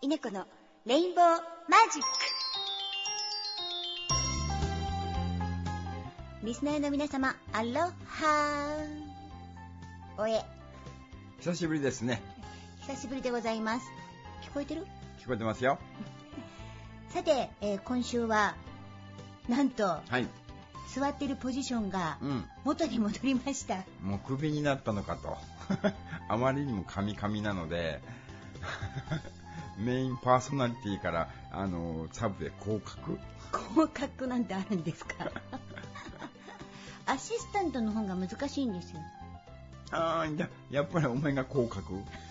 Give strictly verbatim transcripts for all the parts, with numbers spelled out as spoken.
稲子のレインボーマジック。リスナーの皆様、アロハー。おえ。 久しぶりですね。 久しぶりでございます。聞こえてる？ 聞こえてますよ。 さて、えー、今週はなんと、 はい、 座ってるポジションが元に戻りました、 うん、もうクビになったのかとあまりにもカミカミなのでメインパーソナリティからあのサブで降格降格なんてあるんですかアシスタントの方が難しいんですよ。 ああ、や, やっぱりお前が降格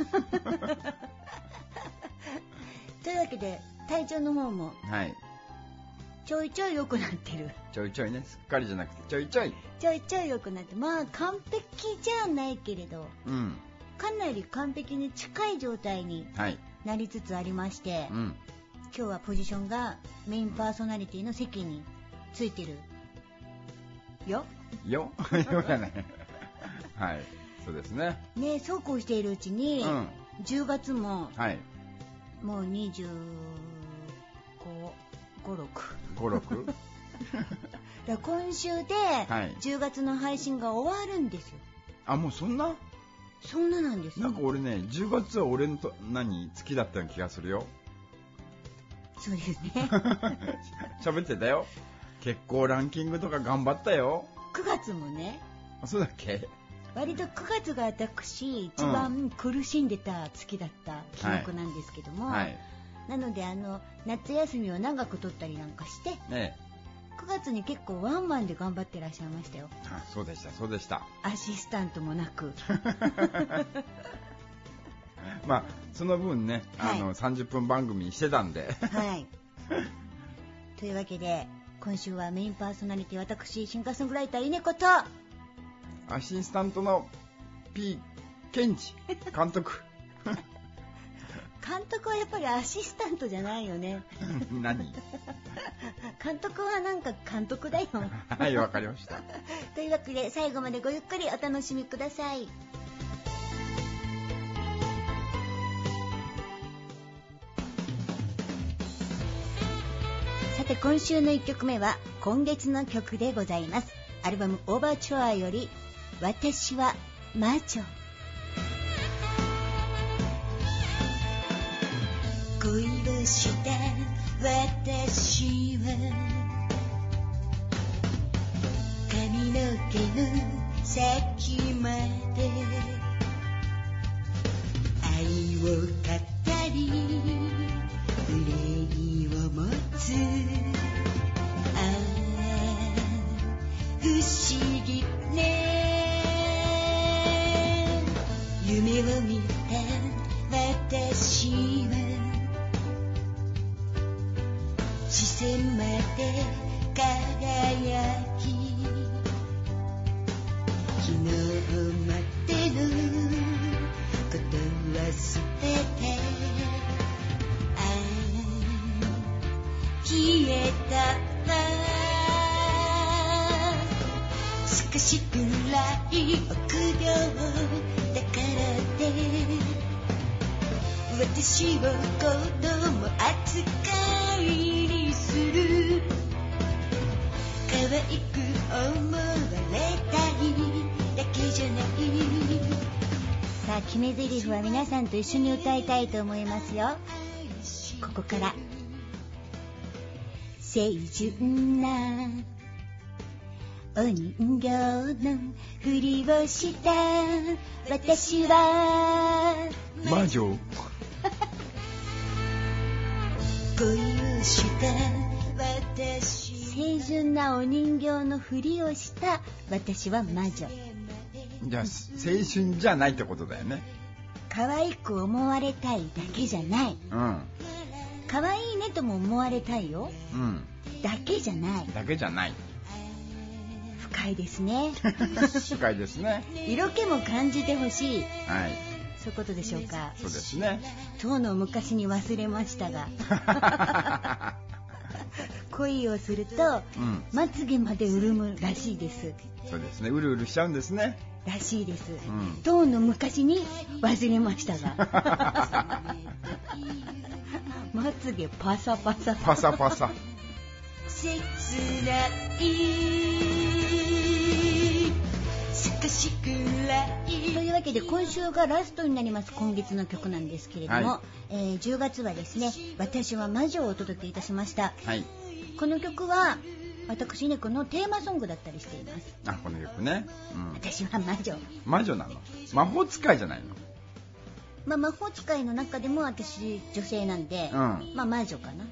というわけで体調の方も、 はい、 ちょいちょい良くなってる。 ちょいちょいね、すっかりじゃなくてちょいちょいちょいちょい良くなって、まあ完璧じゃないけれど、 うん、 かなり完璧に近い状態になりつつありまして、はい、うん、今日はポジションがメインパーソナリティの席についてるよよよじゃないはい、そうですね。 ね、そうこうしているうちに、うん、じゅうがつも、 はい、 もうにじゅうご、ろくご、ろくだ今週でじゅうがつの配信が終わるんですよ。 あ、もうそんなそんななんですよ。 なんか俺ね、じゅうがつは俺のと何好きだったような気がするよ。 そうですね喋ってたよ。結構ランキングとか頑張ったよ。 くがつもね。 あ、そうだっけ。 割とくがつが私一番苦しんでた月だった記憶なんですけども、はいはい、なのであの夏休みを長く取ったりなんかして、ね、くがつに結構ワンマンで頑張ってらっしゃいましたよ。 あ、そうでしたそうでした。 アシスタントもなくまあその分ね、はい、あのさんじゅっぷん番組にしてたんではいというわけで今週はメインパーソナリティ私シンガーソングライター稲子とアシスタントの P ケンジ監督監督はやっぱりアシスタントじゃないよね何監督はなんか監督だよはい、わかりましたというわけで最後までごゆっくりお楽しみください。さて今週のいっきょくめは今月の曲でございます。アルバムオーバーチュアより私は魔女。恋をした私は髪の毛の先まで愛を語り憂いを持つ。ああ不思議ね。夢を見た私は視線まで輝き、昨日までのことは捨てて、ああ消えたわ。しかしくらい臆病だからって私を子供扱いにする。可愛く思われたいだけじゃない。さあ決め台詞は皆さんと一緒に歌いたいと思いますよ。ここから清純なお人形のふりをした私は魔女恋をした私、清純なお人形のふりをした私は魔女。 じゃあ青春じゃないってことだよね。 可愛く思われたいだけじゃない、うん、可愛いねとも思われたいよ、うん、だけじゃないだけじゃない深いですね深いですね。 色気も感じてほしい、 はい、 そういうことでしょうか。 そうですね。 とうの昔に忘れましたが恋をすると、うん、まつげまで潤むらしいです。 そうですね。うるうるしちゃうんですね。 らしいです、 うん、 トーンの昔に忘れましたがまつげパサパサパサパサ切ないしかしくらいというわけで今週がラストになります今月の曲なんですけれども、はい、えー、じゅうがつはですね私は魔女をお届けいたしました、 はい、 この曲は私ねこのテーマソングだったりしています。 あ、この曲ね、 うん、私は魔女魔女なの？魔法使いじゃないの？ まあ、魔法使いの中でも私女性なんで、うん、まあ魔女かな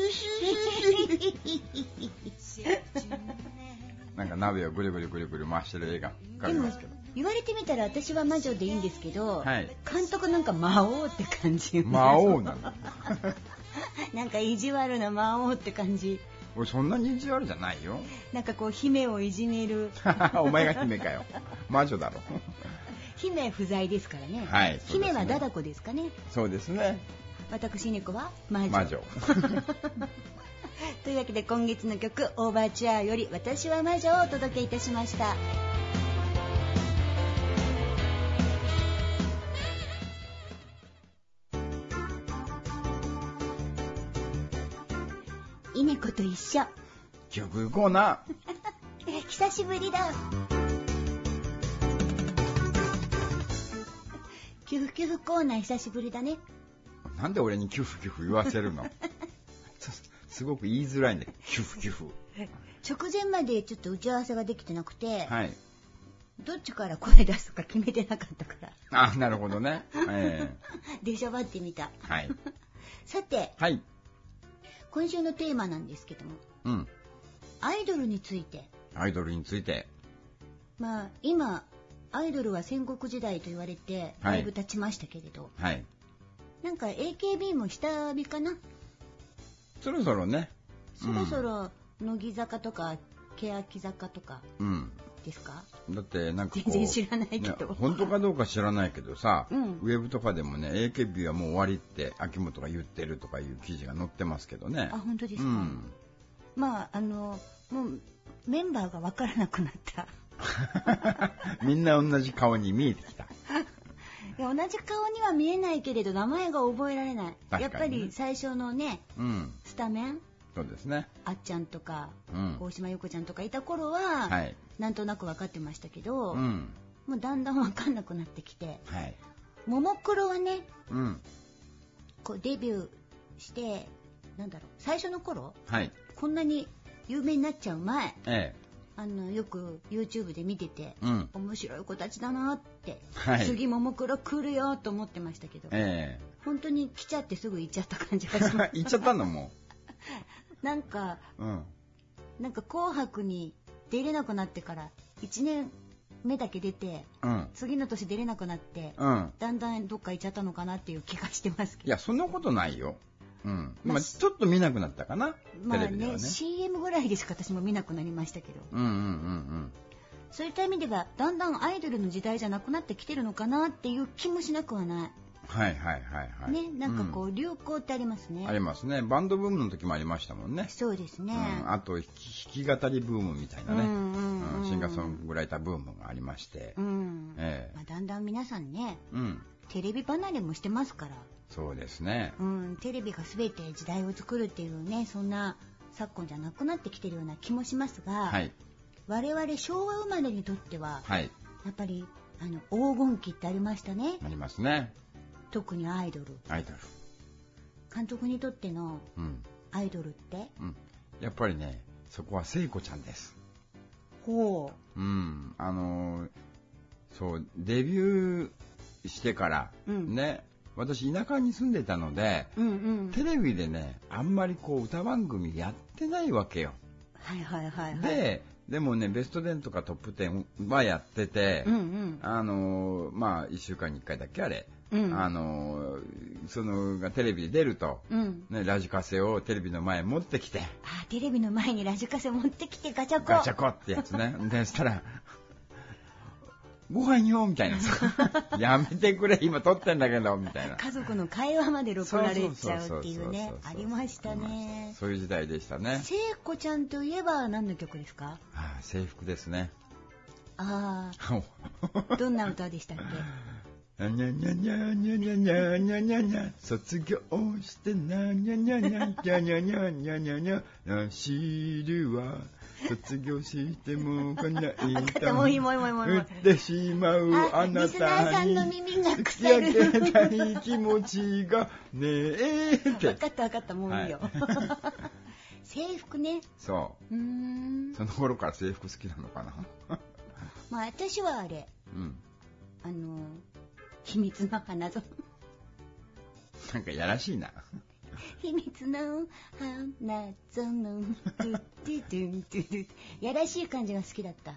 なんか鍋をぐるぐるぐるぐる回してる映画浮かびますけど、 言われてみたら私は魔女でいいんですけど、 はい、 監督なんか魔王って感じ。 魔王なのなんか意地悪な魔王って感じ。 俺そんなに意地悪じゃないよ。 なんかこう姫をいじめるお前が姫かよ。魔女だろ姫不在ですからね、 はい、 姫はダダコですかね。 そうですね。 私猫は魔女、 魔女というわけで今月の曲オーバーチュアより私は魔女をお届けいたしました。イネコと一緒曲コーナー久しぶりだ。キュフキュフコーナー久しぶりだね。 なんで俺にキュフキュフ言わせるのすごく言いづらいね、キュフキュフ。 直前までちょっと打ち合わせができてなくて、 はい、 どっちから声出すか決めてなかったから。 あ、なるほどね、えー、出しゃばってみた、 はい、 さて、 はい、 今週のテーマなんですけども、 うん、 アイドルについて。 アイドルについて、 まあ今アイドルは戦国時代と言われてだいぶ経ちましたけれど、 はい、 なんか エーケービー も下火かな。 そろそろね、 そろそろ乃木坂とか欅坂とかですか、 うん、だってなんかこう全然知らないけど、 ね、本当かどうか知らないけどさ、 うん、 ウェブとかでもね エーケービー はもう終わりって秋元が言ってるとかいう記事が載ってますけどね。 あ、本当ですか、 うん、 まああのもうメンバーが分からなくなったみんな同じ顔に見えてきた。 いや同じ顔には見えないけれど名前が覚えられない、ね、やっぱり最初のね、 うん、 スタメン、 そうですね、 あっちゃんとか、 うん、 大島優子ちゃんとかいた頃は、はい、なんとなく分かってましたけど、 うん、 もうだんだん分かんなくなってきて、 はい、 ももクロはね、 うん、 こうデビューしてなんだろう最初の頃、 はい、 こんなに有名になっちゃう前、 ええ、 あのよく YouTube で見てて、 うん、 面白い子たちだなって、 はい、 次ももクロ来るよと思ってましたけど、 ええ、 本当に来ちゃってすぐ行っちゃった感じがします。 行っちゃったのもなんか、 うん、 なんか紅白に出れなくなってからいちねんめだけ出て、 うん、 次の年出れなくなって、 うん、 だんだんどっか行っちゃったのかなっていう気がしてますけど。 いやそんなことないよ。うん、まあ、ちょっと見なくなったかな、 まあね、 テレビではねシーエム ぐらいでしか私も見なくなりましたけど、 うんうんうんうん、 そういった意味ではだんだんアイドルの時代じゃなくなってきてるのかなっていう気もしなくはない。 はいはいはいはい。 ね、なんかこう、うん、流行ってありますね。 ありますね。バンドブームの時もありましたもんね。 そうですね。 うん、あと弾き語りブームみたいなね、うんうんうん、シンガーソングライターブームがありまして、 うんええ、 まあ、だんだん皆さんね、 うん、 テレビ離れもしてますから。 そうですね、 うん、テレビが全て時代を作るっていうね、そんな昨今じゃなくなってきてるような気もしますが、 はい、 我々昭和生まれにとっては、 はい、 やっぱりあの黄金期ってありましたね。 ありますね。 特にアイドル。 アイドル。 監督にとってのアイドルって、 うんうん、やっぱりね、そこは聖子ちゃんです。 ほう。うん、あのー、そうデビューしてから、うん、ね。私田舎に住んでたので、 うんうん、 テレビでねあんまりこう歌番組やってないわけよ。 はいはいはいはい。 ででもねベストテンとかトップテンはやってて、 うんうん、あのまあいっしゅうかんにいっかいだっけあれ、 うん、 あのそのがテレビで出ると、 うんね、ラジカセをテレビの前に持ってきて、 あテレビの前にラジカセ持ってきてガチャコガチャコってやつね。でしたらご飯よみたいなやめてくれ今撮ってんだけどみたいな、 家族の会話まで録られちゃうっていうね、ありましたね。 そういう時代でしたね。 聖子ちゃんといえば何の曲ですか？ ああ、制服ですね。 ああ。どんな歌でしたっけ？ にゃにゃにゃにゃにゃにゃにゃにゃにゃ卒業してなにゃにゃにゃにゃにゃにゃにゃにゃにゃ知るわ卒業しても来ないと打ってしまうあなたに突き上げたい気持ちがねえって分かった分かったもういいよ、はい、制服ねそう、うーんその頃から制服好きなのかなまあ私はあれ、うん、あの秘密の花園なんかやらしいな秘密の花園やらしい感じが好きだった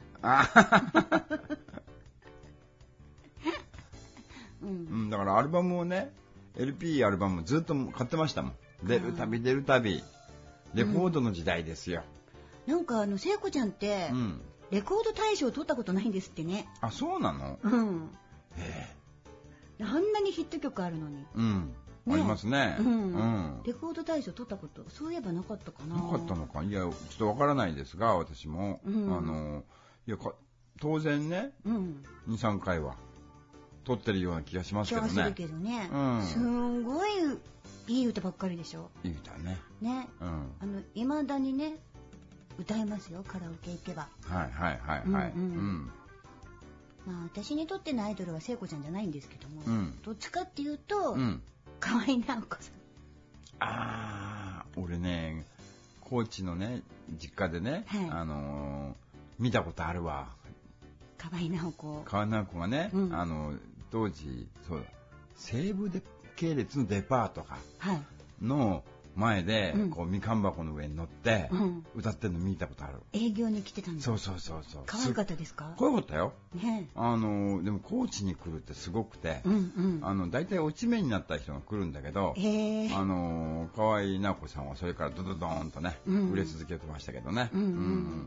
うん、うん、だからアルバムをね エルピー アルバムずっと買ってましたもん出るたび出るたびレコードの時代ですよ、 うん、なんかあの聖子ちゃんって、うん、レコード大賞取ったことないんですってねあそうなのうんへえあんなにヒット曲あるのにうんね、ありますね、うんうん、レコード大賞取ったことそういえばなかったかななかったのかいやちょっとわからないですが私も、うん、あのいやか当然ね、うん、にさんかいは取ってるような気がしますけどね気がするけどね、うん、すんごいいい歌ばっかりでしょいい歌ねね、うん、あの未だにね歌えますよカラオケ行けばはいはいはいはい、うんうんうんまあ、私にとってのアイドルは聖子ちゃんじゃないんですけども、うん、どっちかっていうと、うん河合直子さんああ俺ね高知のね実家でね、はい、あのー、見たことあるわ河合直子河合直子がね、うん、あの当時そうだ西武系列のデパートかの前で、はい、こうみかん箱の上に乗って、うん、歌ってるの見たことある営業に来てたんですそうそうそうそう可愛かったですか可愛かったよ、ね、あのでも高知に来るってすごくて、うんうん、あの大体落ち目になった人が来るんだけど、へあの河合直子さんはそれからドドドーンとね、うん、売れ続けてましたけどね、うんうんうん、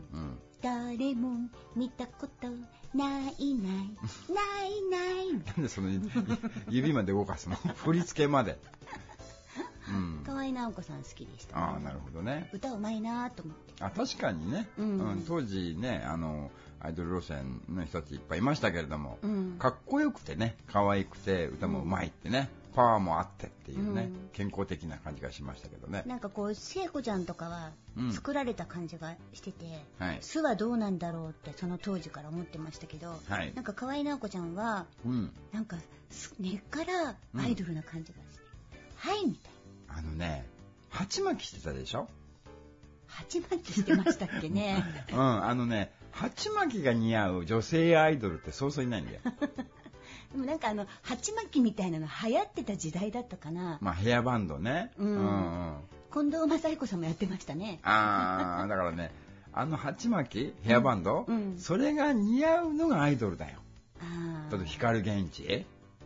誰も見たことないないないないなんでその指まで動かすの振り付けまでうん、河合直子さん好きでした、ね、 ああなるほどね歌うまいなと思ってあ確かにね、うんうん、当時ねあのアイドル路線の人たちいっぱいいましたけれども、うん、かっこよくてね可愛くて歌もうまいってね、うん、パワーもあってっていうね、うん、健康的な感じがしましたけどねなんかこう聖子ちゃんとかは作られた感じがしてて、うんはい、素はどうなんだろうってその当時から思ってましたけど、はい、なんか河合直子ちゃんは、うん、なんか根っからアイドルな感じがして、うん、はいみたいなあのね、鉢巻きしてたでしょ？ 鉢巻きしてましたっけね。 うん、あのね、鉢巻きが似合う女性アイドルってそうそういないんだよ。 でもなんかあの鉢巻きみたいなの流行ってた時代だったかな。 まあヘアバンドね。うん。うんうん、 近藤正彦さんもやってましたね。 ああ、だからね、あの鉢巻きヘアバンド、うんうん、それが似合うのがアイドルだよ。ああ。だって光源氏。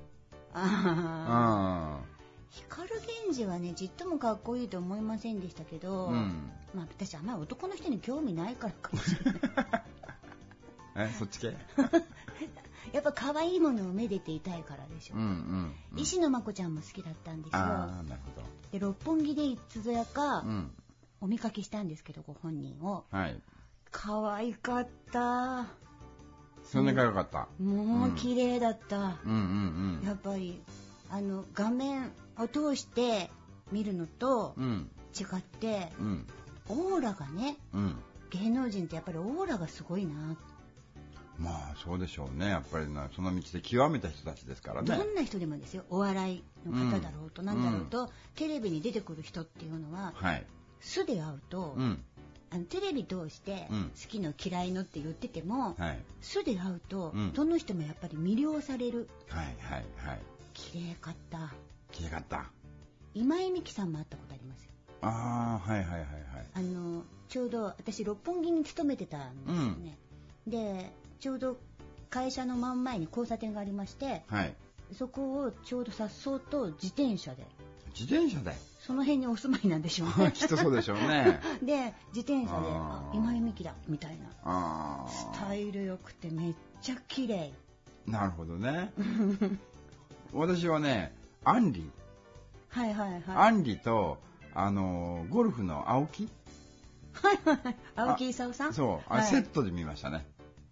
ああ。光源氏はねちっともかっこいいと思いませんでしたけど、うん、まあ私あんまり男の人に興味ないからかもしれないえそっち系やっぱ可愛いものをめでていたいからでしょ、うんうんうん、石野真子ちゃんも好きだったんですよあなるほどで六本木でいつぞやか、うん、お見かけしたんですけどご本人を、はい、可愛かったそんな可愛かった、 うん、もう綺麗だった、うんうんうんうん、やっぱりあの画面を通して見るのと違って、うん、オーラがね、うん、芸能人ってやっぱりオーラがすごいなまあそうでしょうねやっぱりなその道で極めた人たちですからねどんな人でもですよお笑いの方だろうと何だろうと、うん、テレビに出てくる人っていうのは、はい、素で会うと、うん、あのテレビ通して好きの嫌いのって言ってても、はい、素で会うと、うん、どの人もやっぱり魅了されるはいはいはい綺麗かった綺麗かった今井美樹さんも会ったことありますよああはいはいはいはいあのちょうど私六本木に勤めてたんですよね、うん、でちょうど会社の真ん前に交差点がありまして、はい、そこをちょうどさっそうと自転車で自転車でその辺にお住まいなんでしょうねきっとそうでしょうねで自転車で今井美樹だみたいなあスタイル良くてめっちゃ綺麗なるほどね私はねアンリはいはいはいアンリとあのゴルフの青木はいはい青木功さんそうあ、はい、セットで見ましたね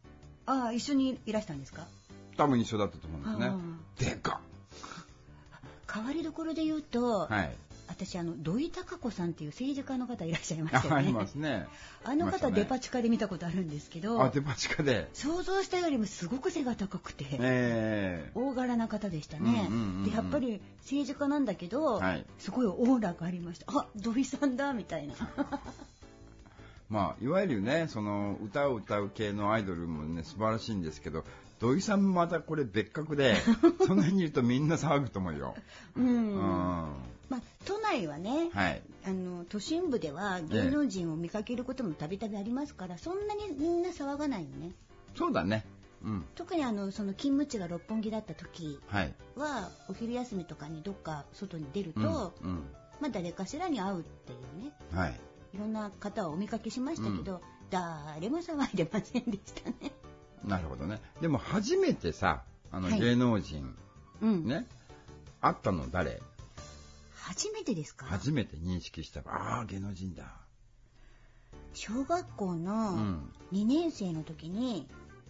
ああ、一緒にいらしたんですか？ 多分一緒だったと思うんですね。でかっ。変わりどころで言うと、はい、私あの土井孝子さんっていう政治家の方いらっしゃいましたよね。 ありますね。 あの方、ね、デパ地下で見たことあるんですけど、 あ、デパ地下で想像したよりもすごく背が高くて、 えー、 大柄な方でしたね、うんうんうんうん、でやっぱり政治家なんだけど、はい、すごいオーラがありました。あ、土井さんだみたいなまあいわゆるね、その歌を歌う系のアイドルもね素晴らしいんですけど、土井さんもまたこれ別格でその辺にいるとみんな騒ぐと思うよ。うん、うんまあ、都内はね、はい、あの都心部では芸能人を見かけることもたびたびありますから、そんなにみんな騒がないよね。 そうだね、うん、 特にあのその勤務地が六本木だった時は、はい、お昼休みとかにどっか外に出ると、うんうん、まあ、誰かしらに会うっていうね、はい、いろんな方をお見かけしましたけど、うん、誰も騒いでませんでしたね。 なるほどね。でも初めてさ、あの芸能人、はい、ね、うん、会ったの誰？ 初めてですか？ 初めて認識した。ああ、芸能人だ。 小学校のにねん生の時に、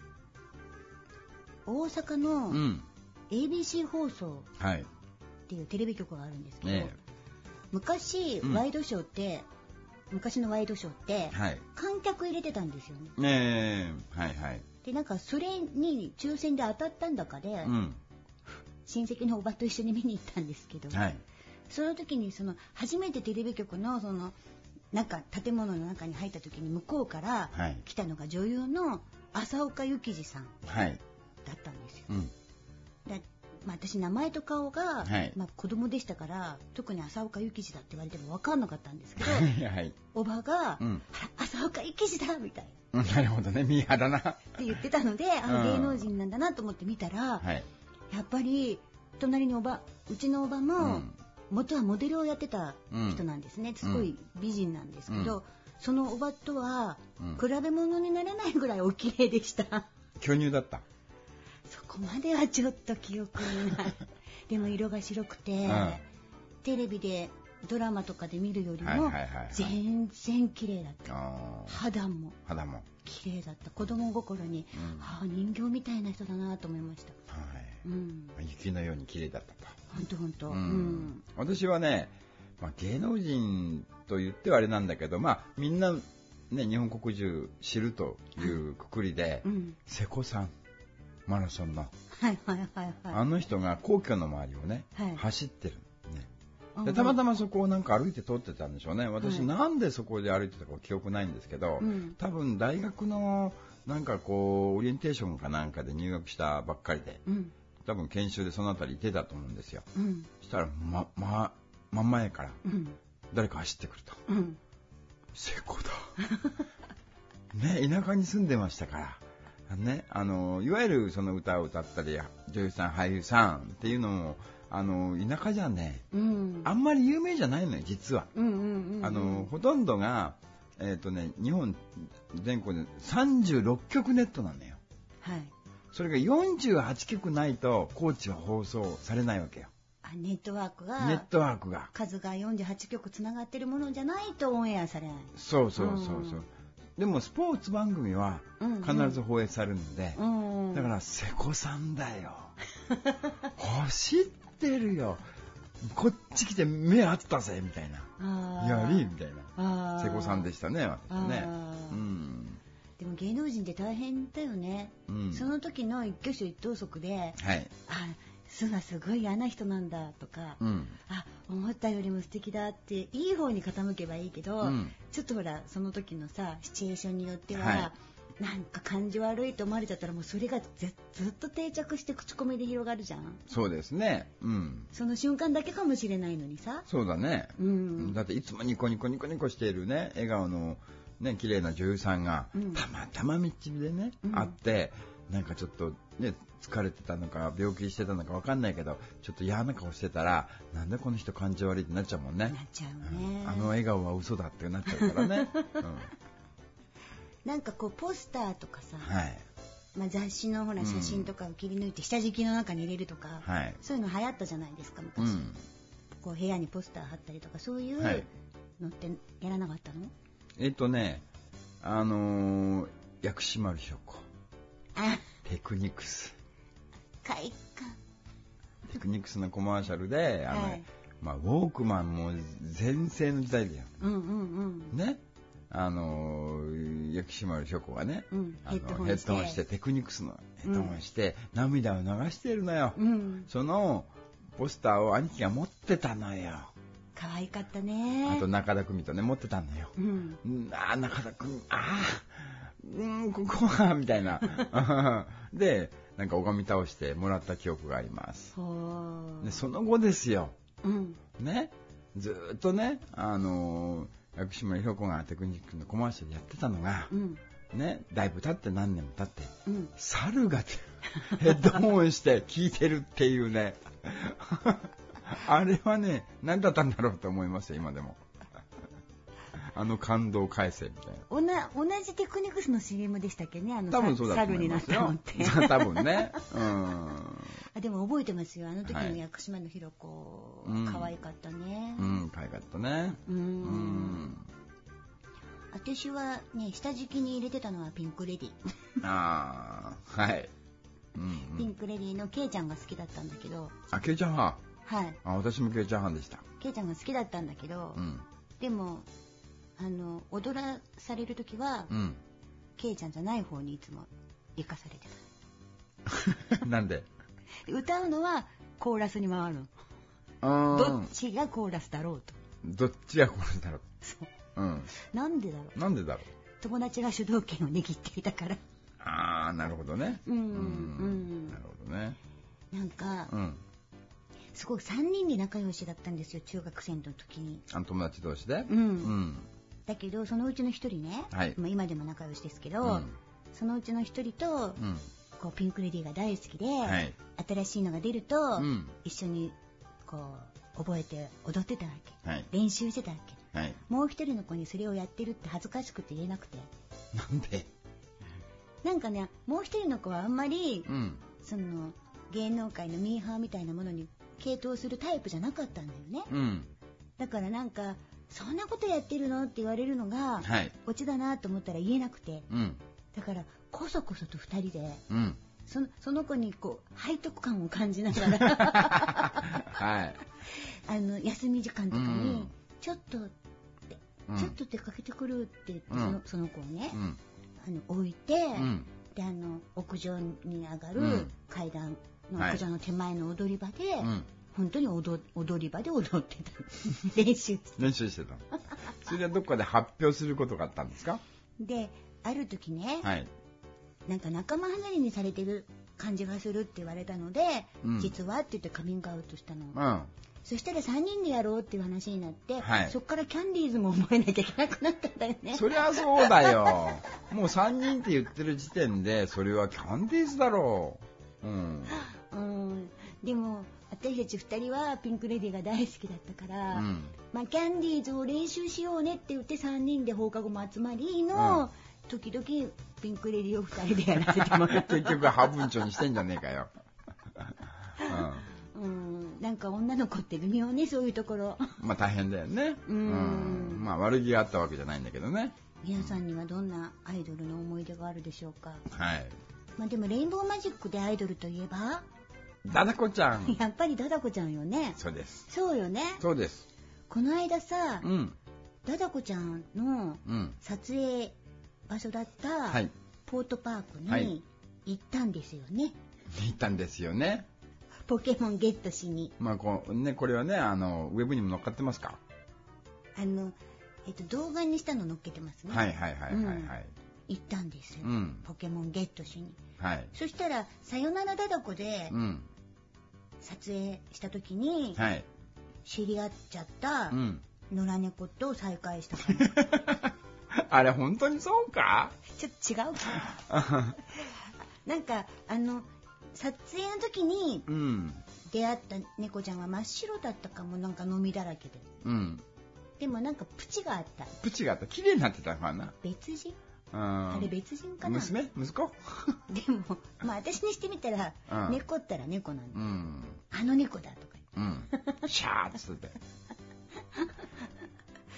うん、大阪の エービーシー 放送っていうテレビ局があるんですけど、ね、昔、うん、ワイドショーって昔のワイドショーって、はい、観客入れてたんですよね。 ねえ、はいはい。 でなんかそれに抽選で当たったんだかで、うん、親戚のおばと一緒に見に行ったんですけど、はい、その時にその初めてテレビ局のそのなんか建物の中に入った時に向こうから来たのが女優の浅岡幸二さんだったんですよ。はい、うん、だまあ、私名前と顔が、はい、まあ、子供でしたから特に浅岡幸二だって言われても分かんなかったんですけど、はい、おばが、うん、浅岡幸二だみたいな、なるほどね、ミーハーだなって言ってたので、あの芸能人なんだなと思って見たら、はい、やっぱり隣のおば、うちのおばも元はモデルをやってた人なんですね、うん、すごい美人なんですけど、うん、そのおばとは比べ物にならないぐらいお綺麗でした。 巨乳だった？ そこまではちょっと記憶にないでも色が白くて、うん、テレビでドラマとかで見るよりも全然綺麗だった、肌も肌も綺麗だった。子供心に、うん、ああ人形みたいな人だなと思いました、はい、 うん、雪のように綺麗だったと。 本当本当、うんうん、私はね、まあ、芸能人と言ってはあれなんだけど、まあみんなね日本国中知るというくくりで、うん、瀬古さん、マラソンの、 はいはいはいはい、 あの人が皇居の周りをね、はい、走ってる、ね、でたまたまそこをなんか歩いて通ってたんでしょうね。私、はい、なんでそこで歩いてたか記憶ないんですけど、うん、多分大学のなんかこうオリエンテーションかなんかで入学したばっかりで、うん、多分研修でそのあたりいてたと思うんですよ、うん、そしたらま、ま、真ん前から誰か走ってくると、うん、瀬古だね、田舎に住んでましたからね、あのいわゆるその歌を歌ったり女優さん俳優さんっていうのもあの田舎じゃね、うん、あんまり有名じゃないのよ実は、うんうんうんうん、あのほとんどが、えーとね、日本全国でさんじゅうろっきょくネットなのよ、はい、それがよんじゅうはちきょくないと高知は放送されないわけよ。 あ、ネットワークがネットワークが数がよんじゅうはちきょくつながってるものじゃないとオンエアされない。 そうそうそうそう、うん、でもスポーツ番組は必ず放映されるので、うんうん、だから瀬古さんだよ走ってるよ、こっち来て目あったぜみたいな、やりみたいな瀬古さんでしたね私ね、うん、 でも芸能人って大変だよね、うん、その時の一挙手一投足で、はい、あ、すがすごい嫌な人なんだとか、うん、あ、思ったよりも素敵だっていい方に傾けばいいけど、うん、ちょっとほらその時のさシチュエーションによっては、はい、なんか感じ悪いと思われちゃったらもうそれが ず, ずっと定着して口コミで広がるじゃん。 そうですね、うん、 その瞬間だけかもしれないのにさ。 そうだね、うん、だっていつもニコニコニコニコしているね笑顔のね綺麗な女優さんが、うん、たまたま道でね、うん、会ってなんかちょっとね疲れてたのか病気してたのか分かんないけどちょっと嫌な顔してたらなんでこの人感じ悪いってなっちゃうもんね。 なっちゃうね、 うん、あの笑顔は嘘だってなっちゃうからね、うん、 なんかこうポスターとかさ、はい、まあ、雑誌のほら写真とかを切り抜いて下敷きの中に入れるとか、うん、そういうの流行ったじゃないですか昔、うん、こう部屋にポスター貼ったりとかそういうのってやらなかったの？ えっとねあのー、薬師丸ひろ子あ、 テクニクス。 快感。 テクニクスのコマーシャルで、あの、はい、まあ、ウォークマンも全盛の時代だよ。 うんうんうん。 ね。あの、薬師丸ひょこがね、うん、あのヘッドホンして、ヘッドホンして、テクニクスのヘッドホンして、うん、涙を流してるのよ。うん、そのポスターを兄貴が持ってたのよ。 可愛かったね。 あと中田久美とね、持ってたのよ。うん、ああ、中田久美、ああ、うん、ここは、みたいな。で、なんか拝み倒してもらった記憶があります。でその後ですよ。うん、ね。ずーっとね、あのー、薬師丸ひろ子がテクニックのコマーシャルやってたのが、うん、ね、だいぶ経って何年も経って、うん、猿がヘッドホンして聞いてるっていうね。あれはね、何だったんだろうと思いますよ、今でも。あの感動返せみたいな。 おな同じテクニクスの シーエム でしたっけね、あの多分そうだと思いますよ。猿になったのって。多分ね。うん。 あでも覚えてますよ、あの時の薬師丸ひろ子、はい、可愛かったね。 うん、うん、可愛かったね。うん。うん私はね、下敷きに入れてたのはピンクレディ。 ああ、はい。 うんうん、ピンクレディのケイちゃんが好きだったんだけど。 あ、ケイちゃん派。 はい。 あ、私もケイちゃん派でした。 ケイちゃんが好きだったんだけど、うん、でもあの踊らされる時は、うん、ケイちゃんじゃない方にいつも行かされてた。なんで？ 歌うのはコーラスに回るの。どっちがコーラスだろうと。 どっちがコーラスだろう。 そう。うん、なんでだろう。 なんでだろう。 友達が主導権を握っていたから。 ああ、なるほどね。うん、うん、なるほどね。 なんか、うん、すごくさんにんで仲良しだったんですよ、中学生の時に。 あの友達同士で。 うん。うん、だけどそのうちの一人ね、はい、まあ、今でも仲良しですけど、うん、そのうちの一人と、うん、こうピンクレディーが大好きで、はい、新しいのが出ると、うん、一緒にこう覚えて踊ってたわけ、はい、練習してたわけ。はい、もう一人の子にそれをやってるって恥ずかしくて言えなくて。 なんで？ なんかね、もう一人の子はあんまり、うん、その芸能界のミーハーみたいなものに傾倒するタイプじゃなかったんだよね、うん、だからなんかそんなことやってるのって言われるのが、はい、オチだなと思ったら言えなくて、うん、だからこそこそと二人で、うん、その、その子にこう背徳感を感じながら、はい、あの休み時間とかに、うん、ちょっとちょっと出かけてくるって言って、うん、その、その子をね、うん、あの置いて、うん、であの屋上に上がる階段の屋上の手前の踊り場で、はい、本当に 踊, 踊り場で踊ってた。練習して練習してた。それでどっかで発表することがあったんですか？ である時ね、はい、なんか仲間離れにされてる感じがするって言われたので、うん、実はって言ってカミングアウトしたの。うん、そしたらさんにんでやろうっていう話になって、はい、そっからキャンディーズも覚えなきゃいけなくなったんだよね。 そりゃそうだよ。もうさんにんって言ってる時点でそれはキャンディーズだろう。うん。 うん、でも私たちふたりはピンクレディーが大好きだったから、うん、まあ、キャンディーズを練習しようねって言ってさんにんで放課後も集まりの、うん、時々ピンクレディーをふたりでやらせてもらう。 結局ハブンチョにしてんじゃねえかよ。 うんうん、なんか女の子って微妙ね、そういうところ。 まあ大変だよね。うん、まあ悪気があったわけじゃないんだけどね。 皆さんにはどんなアイドルの思い出があるでしょうか？はい。まあでもレインボーマジックでアイドルといえばダダコちゃん。 やっぱりダダコちゃんよね。 そうです。 そうよね。 そうです。 この間さ、うん、ダダコちゃんの撮影場所だったポートパークに行ったんですよね。はい、 行ったんですよね。 ポケモンゲットしに。 まあこうね、これはね、あのウェブにも載っかってますか？ あのえっと動画にしたの載っけてますね。 はいはいはいはいはい。うん、 行ったんですよ、うん。ポケモンゲットしに。はい。そしたらさよならダダコで、うん、撮影した時に、はい、知り合っちゃった野良猫と再会したかな。あれ本当にそうか？ ちょっと違うかな。なんかあの撮影の時に出会った猫ちゃんは真っ白だったかも、なんか飲みだらけで、うん、でもなんかプチがあった。 プチがあった。綺麗になってたかな。 別人？あれ別人かな。 娘？息子？ でもまあ私にしてみたら、うん、猫ったら猫なんだ、うん、あの猫だとか言って、 うん、シャーッつって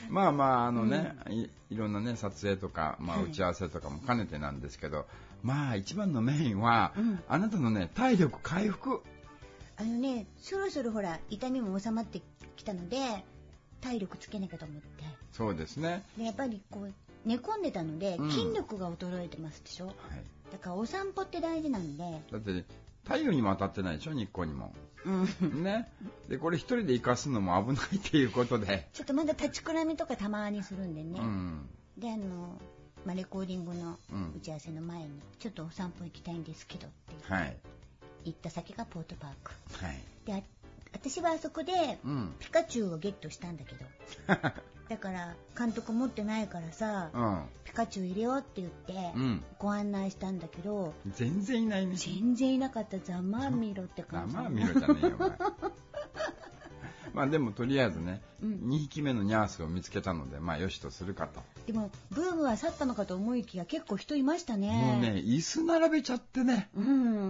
まあまああのね、うん、い, いろんなね撮影とか、まあ、打ち合わせとかも兼ねてなんですけど、はい、まあ一番のメインは、うん、あなたのね体力回復。 あのねそろそろほら痛みも収まってきたので体力つけなきゃと思って。 そうですね。 でやっぱりこう寝込んでたので、うん、筋力が衰えてますでしょ、はい、だからお散歩って大事なんで。 だって太陽にも当たってないでしょ日光にも、うん、ね。でこれ一人で生かすのも危ないっていうことでちょっとまだ立ちくらみとかたまにするんでね、うん、であの、まあ、レコーディングの打ち合わせの前に、うん、ちょっとお散歩行きたいんですけどって言って、はい、行った先がポートパーク、はい、で私はあそこでピカチュウをゲットしたんだけど、うん、だから監督持ってないからさ、うん、ピカチュウ入れようって言って、うん、ご案内したんだけど全然いないね。 全然いなかった。ざまあみろって感じ。 ざまあみろじゃねえよお前まあでもとりあえずね、うん、にひきめのニャースを見つけたのでまあよしとするかと。 でもブームは去ったのかと思いきや結構人いましたね。 もうね椅子並べちゃってね、うん、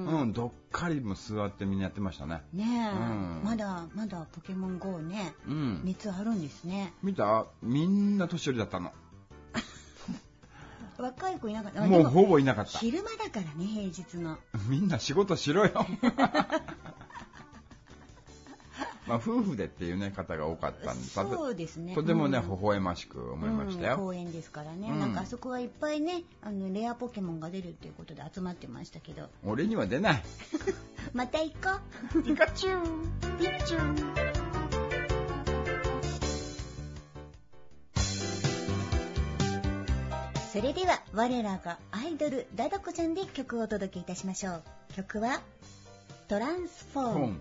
うん、どっかりも座ってみんなやってましたね。 ねえ、うん、まだまだポケモン ゴー ね、うん、熱あるんですね。 見た？みんな年寄りだったの若い子いなかった。 もうほぼいなかった。 昼間だからね平日の。 みんな仕事しろよまあ、夫婦でっていう、ね、方が多かったんで、 そうですね、 とてもね、うん、微笑ましく思いましたよ、 うん、公園ですからね、うん、なんかあそこはいっぱいねあのレアポケモンが出るっていうことで集まってましたけど俺には出ないまた行こうピカチュウピッチュウ。 それでは我らがアイドルダダコちゃんで曲をお届けいたしましょう。曲はトランスフォーム。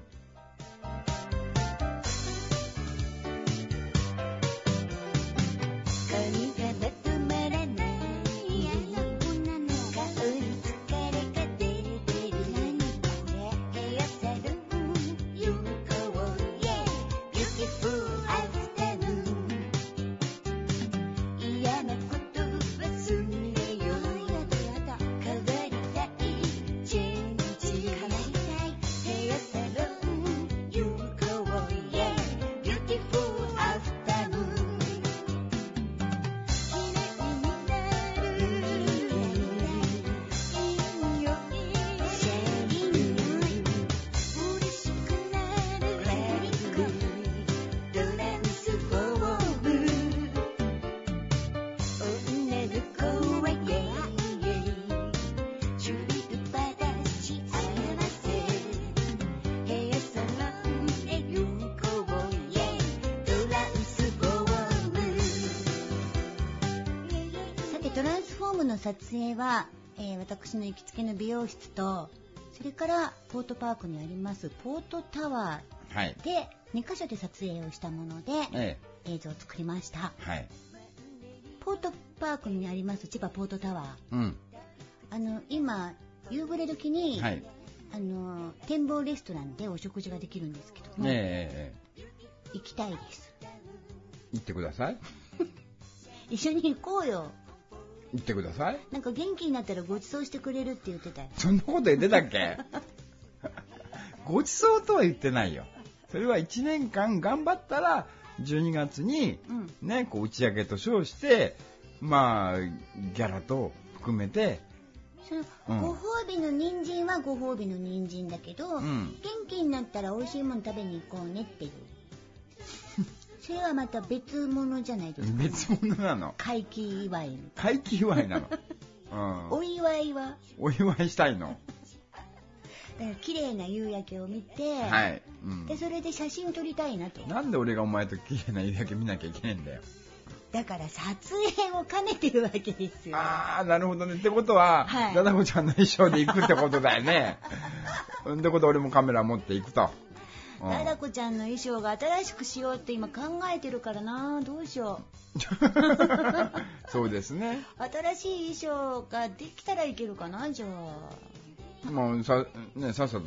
の撮影は、えー、私の行きつけの美容室とそれからポートパークにありますポートタワーでにかしょで撮影をしたもので、ええ、映像を作りました、はい、ポートパークにあります千葉ポートタワー、うん、あの今夕暮れ時に、はい、あの展望レストランでお食事ができるんですけども、ええ、行きたいです。 行ってください一緒に行こうよ。 行ってください。 なんか元気になったらご馳走してくれるって言ってたよ。 そんなこと言ってたっけご馳走とは言ってないよ。それはいちねんかん頑張ったらじゅうにがつに、うん、ね、こう打ち上げと称してまあギャラと含めてその、うん、ご褒美の人参はご褒美の人参だけど、うん、元気になったら美味しいもの食べに行こうねっていうそれはまた別物じゃないですか、ね、 別物なの。 回帰祝い。 回帰祝いなの、 うん、お祝いはお祝いしたいの。 だから綺麗な夕焼けを見て、はい、うん、でそれで写真撮りたいなと。 なんで俺がお前と綺麗な夕焼け見なきゃいけないんだよ。 だから撮影を兼ねてるわけですよ。 ああ、なるほどね。ってことは、はい、ダダコちゃんの衣装で行くってことだよね。ってことは俺もカメラ持って行くと。 ダダコちゃんの衣装が新しくしようって今考えてるからな。どうしよう。 そうですね。 新しい衣装ができたらいけるかな。じゃあもうさ、ね、さっさと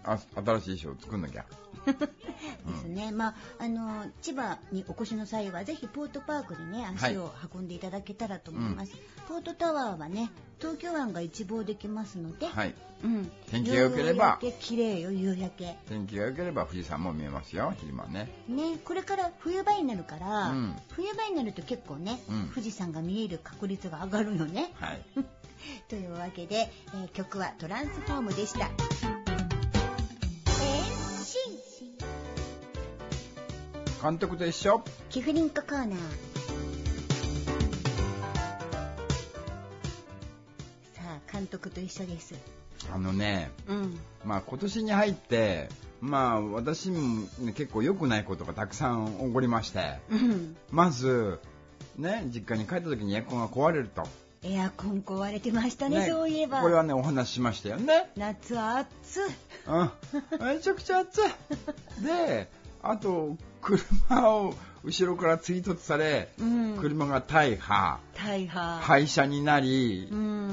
あ新しい衣装を作んなきゃ。 ですね。うん、まああの千葉にお越しの際はぜひポートパークにね足を運んでいただけたらと思います。はい、ポートタワーはね東京湾が一望できますので、 はい、うん、天気が良ければ綺麗よ夕焼け。 天気が良ければ富士山も見えますよ昼間ね。 ねこれから冬場になるから、うん、冬場になると結構ね、うん、富士山が見える確率が上がるよね。 はい。 というわけで、えー、曲はトランスフォームでした。 監督と一緒キフリンココーナー。さあ監督と一緒です。 あのね、うん、まあ今年に入ってまあ私も、ね、結構良くないことがたくさん起こりまして、うん、まずね実家に帰った時にエアコンが壊れると。 エアコン壊れてましたね、ねそういえば。 これはねお話ししましたよね。 夏は暑い。 うん、めちゃくちゃ暑い。であと車を後ろから追突され、うん、車が大破大破廃車になり、うん、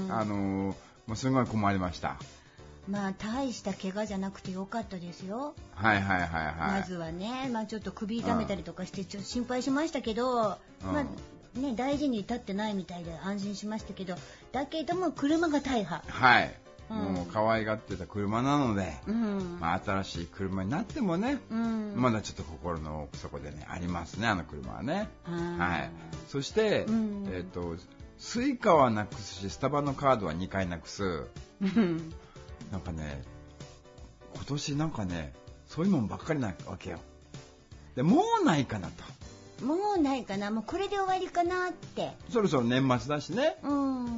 あのもうすごい困りました。 まあ大した怪我じゃなくてよかったですよ。 はいはいはいはい。 まずはね、まあ、ちょっと首痛めたりとかしてちょっと心配しましたけど、うん、まあね大事に至ってないみたいで安心しましたけど、だけども車が大破。 はい。うん、もう可愛がってた車なので、うんまあ、新しい車になってもね、うん、まだちょっと心の奥底でねありますねあの車はね。はい。そして、うん、えっとスイカはなくすしスタバのカードはにかいなくす。なんかね今年なんかねそういうもんばっかりなわけよ。でもうないかなと。 もうないかな、もうこれで終わりかなって。 そろそろ年末だしね、うん、うん、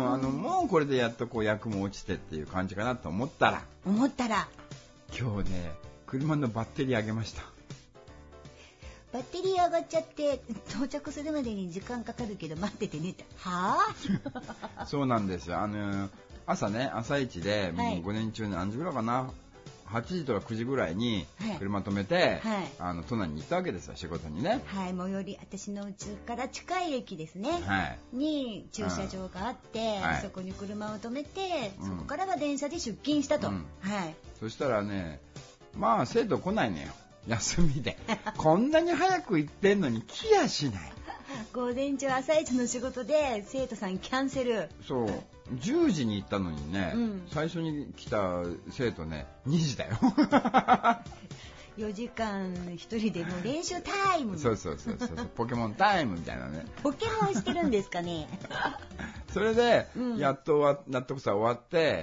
あのもうこれでやっとこう役も落ちてっていう感じかなと思ったら思ったら今日ね車のバッテリー上げました。 バッテリー上がっちゃって到着するまでに時間かかるけど待っててねってはあそうなんですよ。あの朝ね朝一で、はい、午前中に何時ぐらいかなはちじとかくじぐらいに車止めて、はい、あの都内に行ったわけですよ仕事にね。 はい、最寄り私の家から近い駅ですね、はい、に駐車場があって、はい、そこに車を止めて、うん、そこからは電車で出勤したと、うんはい、 そしたらねまあ生徒来ないのよ休みでこんなに早く行ってんのに来やしない午前中朝一の仕事で生徒さんキャンセル。 そうじゅうじに行ったのにね、うん、最初に来た生徒ねにじだよよじかん一人でもう練習タイムそうそうそうそうポケモンタイムみたいなねポケモンしてるんですかねそれで、うん、やっと納得さ終わって、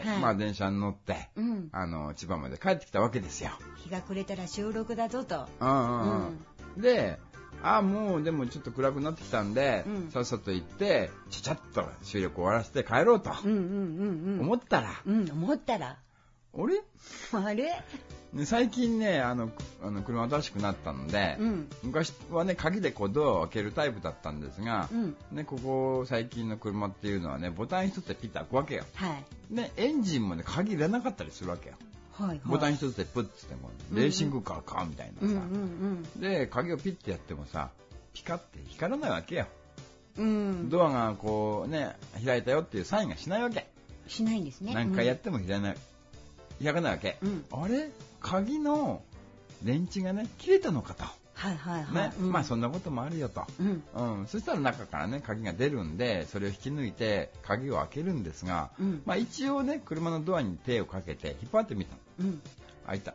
はい、まあ電車に乗って、うん、あの千葉まで帰ってきたわけですよ。 日が暮れたら収録だぞと。 うんうんうんうん、であもうでもちょっと暗くなってきたんで、うん、さっさと行ってちゃちゃっと収録終わらせて帰ろうと思ったら、 うんうんうん、思ったらあれあれね、最近ねあのあの車新しくなったので、うん、昔はね鍵でこうドアを開けるタイプだったんですが、うんね、ここ最近の車っていうのはねボタン一つでピッと開くわけよ、はいね、エンジンもね鍵入れなかったりするわけよ、はいはい、ボタン一つでプッつってもレーシングカーかみたいなさ、うんうんうん、で鍵をピッてやってもさピカって光らないわけよ、うん、ドアがこうね開いたよっていうサインがしないわけ。 しないんですね。 何回やっても開かない、うん、開かないわけ、うん、あれ鍵の電池がね切れたのかと、 はいはいはい、 ねうん、まあそんなこともあるよと、うんうん、そしたら中からね鍵が出るんでそれを引き抜いて鍵を開けるんですが、うんまあ、一応ね車のドアに手をかけて引っ張ってみたの、うん、開いた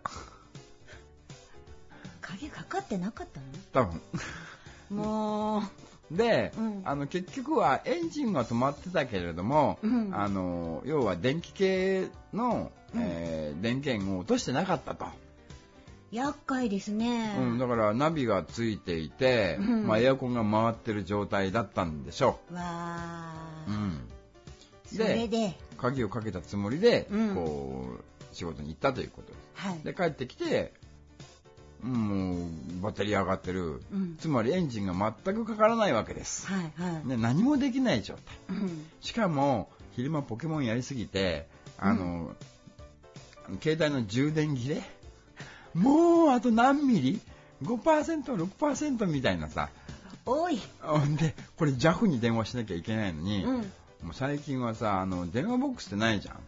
鍵かかってなかったの多分もうで、うん、あの結局はエンジンは止まってたけれども、うん、あの要は電気系の、うんえー、電源を落としてなかったと。 厄介ですね、 うん、だからナビがついていて、うんまあ、エアコンが回ってる状態だったんでしょう。 わー、 うん、 でそれで鍵をかけたつもりで、うん、こう仕事に行ったということです、はい、で帰ってきてもうバッテリー上がってる、うん、つまりエンジンが全くかからないわけです、はいはいね、何もできない状態、うん、しかも昼間ポケモンやりすぎてあの、うん、携帯の充電切れもうあと何ミリ ごパーセント、ろくパーセント みたいなさおいでこれ ジャフ に電話しなきゃいけないのに、うん、もう最近はさあの電話ボックスってないじゃん。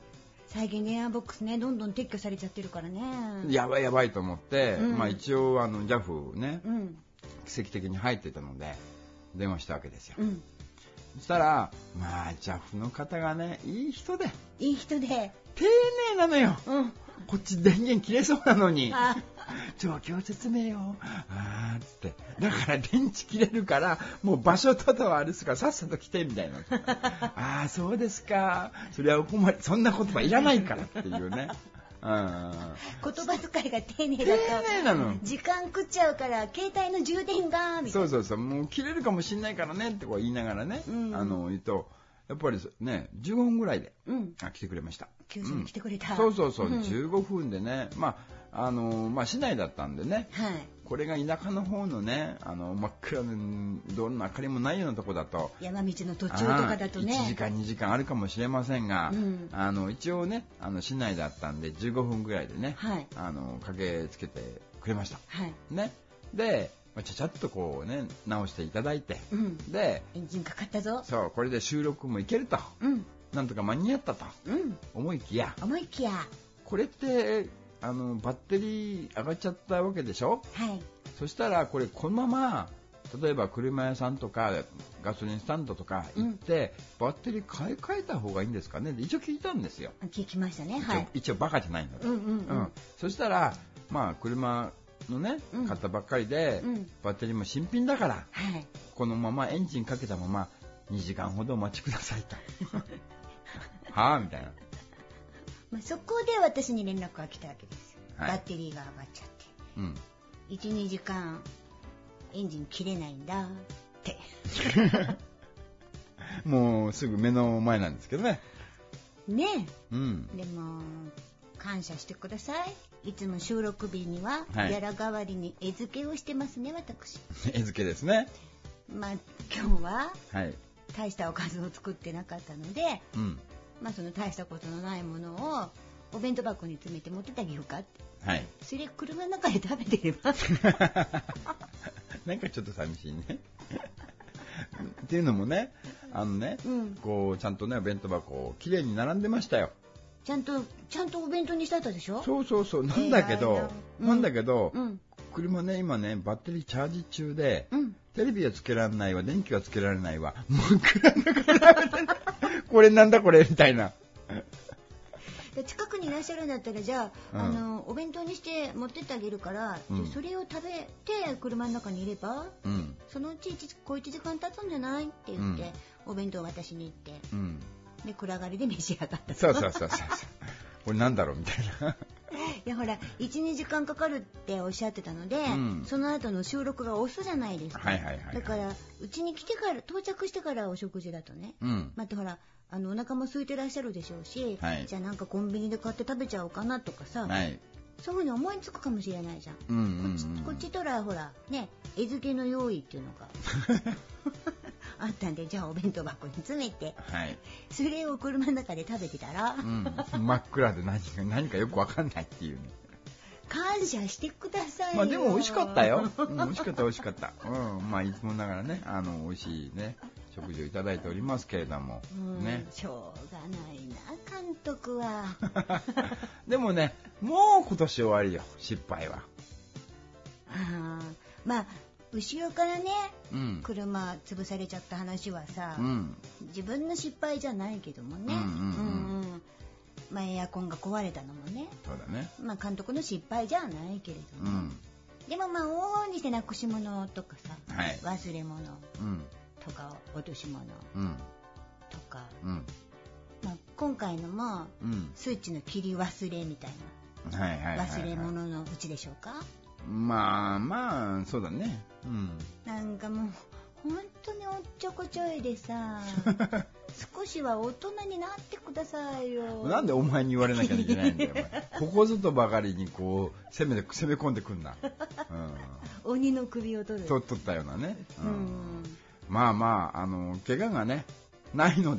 再現エアボックスね、どんどん撤去されちゃってるからね。 やばいやばいと思って、うん、まあ一応あの ジャフ ね、うん、奇跡的に入ってたので電話したわけですよ。うん、そしたらまあ ジャフ の方がね、いい人でいい人で丁寧なのよ。うん、こっち電源切れそうなのに状況説明よあーっつって、だから電池切れるからもう場所ととあるすからさっさと来てみたいなああそうですか、それはお困り、そんな言葉いらないからっていうねうん、 言葉遣いが丁寧だと丁寧なの、 時間食っちゃうから携帯の充電がみたいな、 そうそうそう、もう切れるかもしんないからねってこう言いながらね、うん、あの言うとやっぱりねじゅうごふんぐらいで、うん、あ来てくれました。 救助に来てくれた、 うん、そうそうそう、うん、じゅうごふんでね、まああのまあ、市内だったんでね、はい、これが田舎の方のね、あの真っ暗で道路の明かりもないようなとこだと、 山道の途中とかだとねいちじかんにじかんあるかもしれませんが、うん、あの一応ねあの市内だったんでじゅうごふんぐらいでね、はい、あの駆けつけてくれました、はい、ね、でちゃちゃっとこうね直していただいて、うん、でエンジンかかったぞ、 そうこれで収録もいけると、うん、なんとか間に合ったと、うん、思いきや思いきやこれってあのバッテリー上がっちゃったわけでしょ、はい、そしたらこれこのまま例えば車屋さんとかガソリンスタンドとか行って、うん、バッテリー買い替えた方がいいんですかね、一応聞いたんですよ。 聞きましたね、はい、 一応バカじゃないので、うんうんうんうん、そしたらまあ車のね、うん、買ったばっかりで、うん、バッテリーも新品だから、はい、このままエンジンかけたままにじかんほどお待ちくださいとはあみたいな、 まあ、そこで私に連絡が来たわけですよ、はい、バッテリーが上がっちゃって、うん、いちにじかんエンジン切れないんだってもうすぐ目の前なんですけどねねえ、うん、でも感謝してください、いつも収録日にはギャラ代わりに絵付けをしてますね、はい、私絵付けですね。 まあ今日は大したおかずを作ってなかったので、うん、まあその大したことのないものをお弁当箱に詰めて持ってってあげようかって、はい、それ車の中で食べてればなんかちょっと寂しいねっていうのもね、あのね、うん、こうちゃんとねお弁当箱きれいに並んでましたよ。 ちゃんとちゃんとお弁当にしてあったでしょ。 そうそうそう、なんだけど、えー、なんだけど、うん、車ね今ねバッテリーチャージ中で、うん、テレビはつけられないわ、電気はつけられないわ、真っ暗だからこれなんだこれみたいな近くにいらっしゃるんだったらじゃあ、うん、あのお弁当にして持ってってあげるから、うん、それを食べて車の中にいれば、うん、そのうち小いちじかん経つんじゃないって言って、うん、お弁当を渡しに行って、うん、で暗がりで召し上がった。 そうそうそうそうこれなんだろうみたいないやほら いちにじかんかかるっておっしゃってたので、うん、その後の収録が押すじゃないですか、はいはいはいはい、だからうちに来てから到着してからお食事だとね、うん、またほらあのお腹も空いてらっしゃるでしょうし、はい、じゃあなんかコンビニで買って食べちゃおうかなとかさ、はい、そういうふうに思いつくかもしれないじゃん、うんうんうん、こっち、こっちとらほらね絵付けの用意っていうのがあったんで、じゃあお弁当箱に詰めて、はい、それを車の中で食べてたら、うん、 真っ暗で何か何かよくわかんないっていうね。 感謝してくださいよ。 まあでも美味しかったよ、うん、美味しかった美味しかった、うん、まあいつもながらねあの美味しいね食事をいただいておりますけれども、うん、ね、 しょうがないな監督はでもねもう今年終わりよ失敗は。 あまあ後ろからね、うん、車潰されちゃった話はさ、うん、自分の失敗じゃないけどもね、うんうんうんうんまあ、エアコンが壊れたのもね、 そうだね、 まあ、監督の失敗じゃないけれども、うん、でもまあ往々にしてなくし物とかさ、はい、忘れ物とか落とし物とか、うんまあ、今回のも、うん、スイッチの切り忘れみたいな、はいはいはいはい、忘れ物のうちでしょうか。 まあまあそうだね、うん、 なんかもう本当におっちょこちょいでさ少しは大人になってくださいよ。 なんでお前に言われなきゃいけないんだよここぞとばかりにこう攻め攻め込んでくんな、 うん、鬼の首を取る取ったようなね、うん、まあまああの怪我がねないので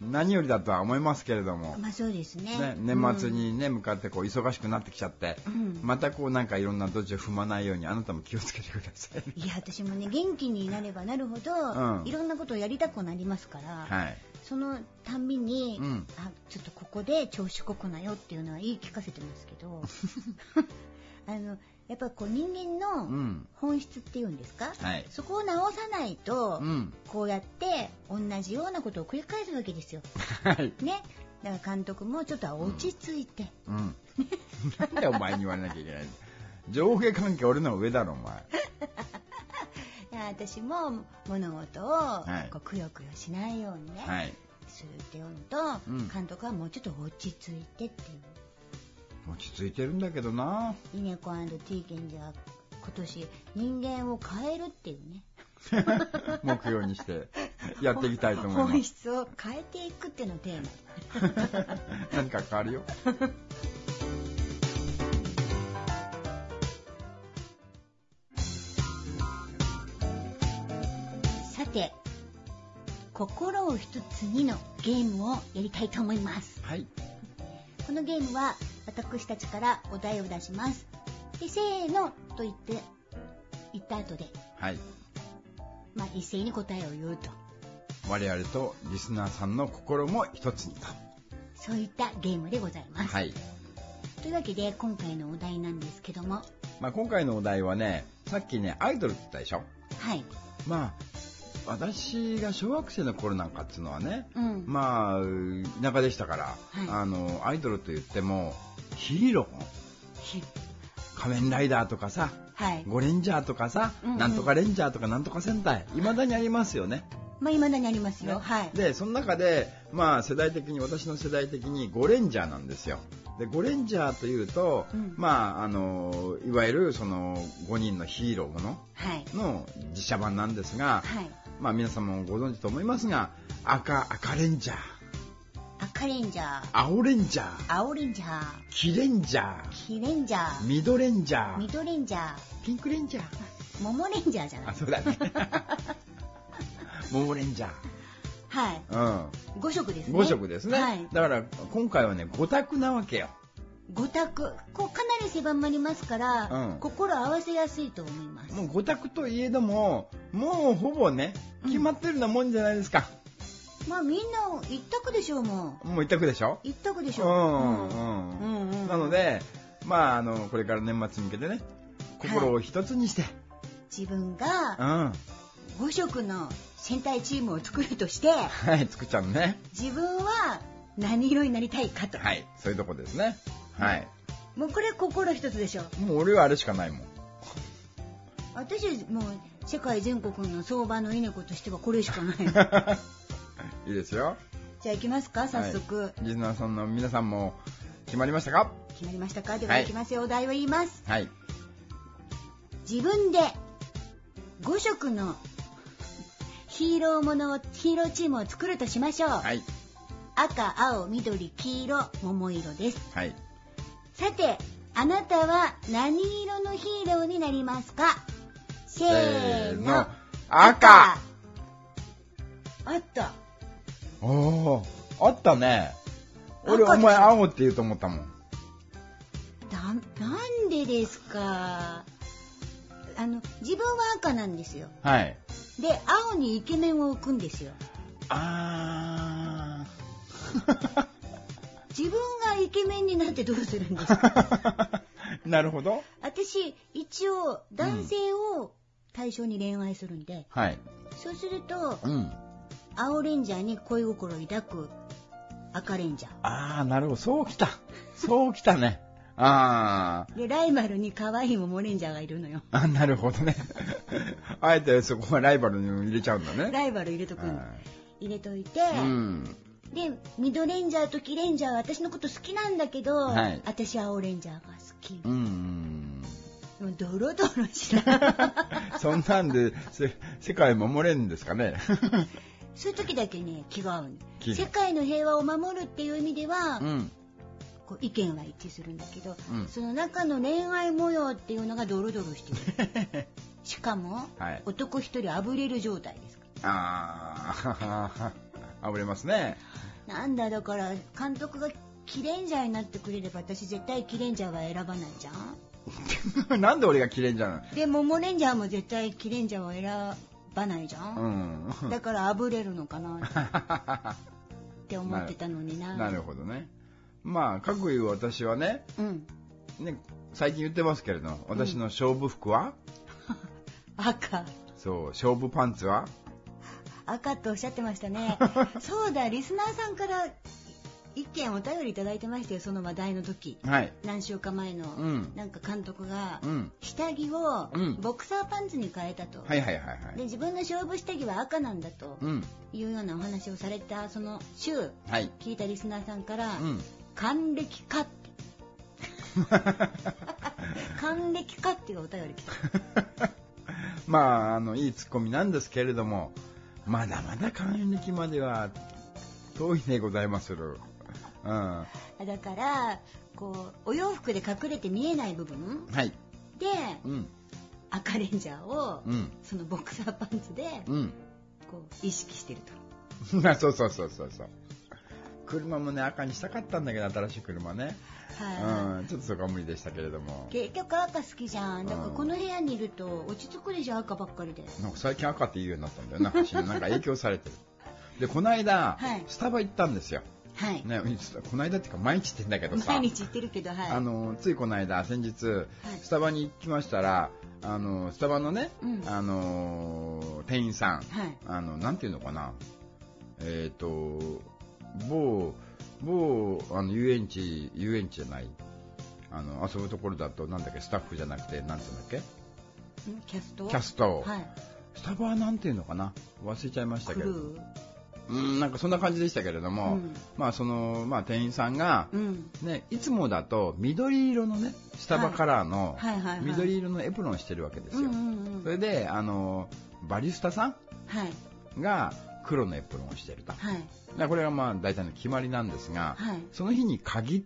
何よりだとは思いますけれども、 まあそうですね。 ね、年末にね、うん、向かってこう忙しくなってきちゃって、うん、またこうなんかいろんなドジを踏まないようにあなたも気をつけてください。 いや私もね元気になればなるほど、うん、いろんなことをやりたくなりますから、はい、そのたんびに、うん、あちょっとここで調子こくなよっていうのは言い聞かせてますけどあのやっぱこう人間の本質っていうんですか、うんはい、そこを直さないと、うん、こうやって同じようなことを繰り返すわけですよ、はいね、だから監督もちょっと落ち着いて、 うんうん、なんでお前に言われなきゃいけないの上下関係俺の上だろお前いや私も物事をこうくよくよしないようにね、はい、するっていうのと、うん、監督はもうちょっと落ち着いてっていう落ち着いてるんだけどな。 イネコ&ティーケンでは今年人間を変えるっていうね目標にしてやっていきたいと思います。 本質を変えていくっていうのをテーマ何か変わるよさて心を一つにのゲームをやりたいと思います、はい、このゲームは私たちからお題を出します。でせーのと言って言った後で、はいまあ、一斉に答えを言うと我々とリスナーさんの心も一つにとそういったゲームでございます、はい、というわけで今回のお題なんですけども、 まあ、今回のお題はねさっきねアイドルって言ったでしょ。 はいまあ私が小学生の頃なんかっていうのはね、うん、まあ田舎でしたから、はい、あのアイドルと言ってもヒーロー仮面ライダーとかさ、はい、ゴレンジャーとかさ、うんうん、なんとかレンジャーとかなんとか戦隊いまだにありますよね。 まあいまだにありますよ、ねはい、 でその中でまあ世代的に私の世代的にゴレンジャーなんですよ。でゴレンジャーというと、うん、まああのいわゆるそのごにんのヒーローものの実写版なんですが、はいまあ、皆さんもご存知と思いますが赤赤レンジャー赤レンジャー青レンジャー青レンジャー黄レンジャー黄レンジャー緑レンジャー緑レンジャーピンクレンジャー桃レンジャーじゃないあそうだね桃レンジャーはい、うん、ご色ですねご色ですね、はい、だから今回はねご択なわけよ。 ご択こうかなり狭まりますから、うん、心合わせやすいと思います。 もうご択といえどももうほぼね決まってるようなもんじゃないですか、 うん、まあみんな一択でしょう。もうもう一択でしょ。 一択でしょう、 うんうんうんうん、なのでまああのこれから年末に向けてね心を一つにして、はい、 自分がご色の戦隊チームを作るとしてはい作っちゃうね。 自分は何色になりたいかとはいそういうとこですね。はい。 もうこれ心一つでしょ。 もう俺はあれしかないもん。 私もう世界全国の相場のイネコとしてはこれしかない。 いいですよ。 じゃあ行きますか早速、はい。 リスナーさんの皆さんも決まりましたか？ 決まりましたか？では行きますよ、はい、お題を言います。 はい。 自分でご色のヒーローものをヒーローチームを作るとしましょう。はい。赤、青、緑、黄色、桃色です。はい。さて、あなたは何色のヒーローになりますか？せーの、 赤。 あった。 おー、あったね。俺お前青って言うと思ったもん。 だ、なんでですか。あの自分は赤なんですよ。はい。で青にイケメンを置くんですよ。 あー。自分がイケメンになってどうするんですか？ なるほど。 私一応男性を対象に恋愛するんで、うん、はい。そうすると、うん、青レンジャーに恋心を抱く赤レンジャー。 ああなるほどそうきたそうきたね。あでライバルに可愛いモモレンジャーがいるのよ。 あなるほどね。あえてそこはライバルに入れちゃうんだね。 ライバル入れとくん入れといて、うん、で緑レンジャーと黄レンジャーは私のこと好きなんだけど、はい、私青レンジャーが好き。うん、もうドロドロしたそんなんで世界守れるんですかね。 そういう時だけね気が合う。世界の平和を守るっていう意味では、うん、こう意見は一致するんだけど、うん、その中の恋愛模様っていうのがドロドロしてる。しかも、はい、男一人あぶれる状態ですから。 あああぶれますね。 なんだ、だから監督がキレンジャーになってくれれば私絶対キレンジャーは選ばないじゃん。なんで俺がキレンジャーなの？ で、モモレンジャーも絶対キレンジャーを選ばないじゃん、うん、だからあぶれるのかなって思ってたのにな。 なるほどね。まあかくいう私はね、うん、ね、最近言ってますけれど、私の勝負服は、 うん、赤。 そう、勝負パンツは赤っておっしゃってましたね。そうだ、リスナーさんから一件お便りいただいてましたよ、その話題の時、はい、何週間前の、うん、なんか監督が、うん、下着をボクサーパンツに変えたと、 はいはいはいはい、 で自分の勝負下着は赤なんだと、うん、いうようなお話をされたその週、はい、聞いたリスナーさんから、うん、還暦かって還暦かっていうお便り来た。 まああのいいツッコミなんですけれども、まだまだ還暦までは遠いでございまする。うん、 だからこうお洋服で隠れて見えない部分、はい、で、うん、赤レンジャーを、うん、そのボクサーパンツで、うん、こう意識してると。そうそうそうそうそう。車もね赤にしたかったんだけど、新しい車ね、はい、うん、ちょっとそこは無理でしたけれども。 結局赤好きじゃん。だからこの部屋にいると落ち着くでしょ、赤ばっかりで。 なんか最近赤って言うようになったんだよな。なんか影響されてる。でこの間、はい、スタバ行ったんですよ。はい、ね、この間っていうか毎日行ってんだけどさ、 毎日行ってるけど、はい、 あのついこの間先日、はい、スタバに行きましたら、あのスタバのね、うん、あの店員さん、はい、あのなんていうのかな、えっ、ー、と某某あの遊園地遊園地じゃない、あの遊ぶところだとなんだっけ、スタッフじゃなくてなんていうんだっけ、 キャストキャスト、はい、スタバはなんていうのかな、忘れちゃいましたけど、うん、なんかそんな感じでしたけれども、うん、まあそのまあ店員さんが、うん、ね、いつもだと緑色のねスタバカラーの緑色のエプロンしてるわけですよ。それであのバリスタさん、はい、が黒のエプロンをしてると、はい、だこれがまあ大体の決まりなんですが、はい、その日に限って、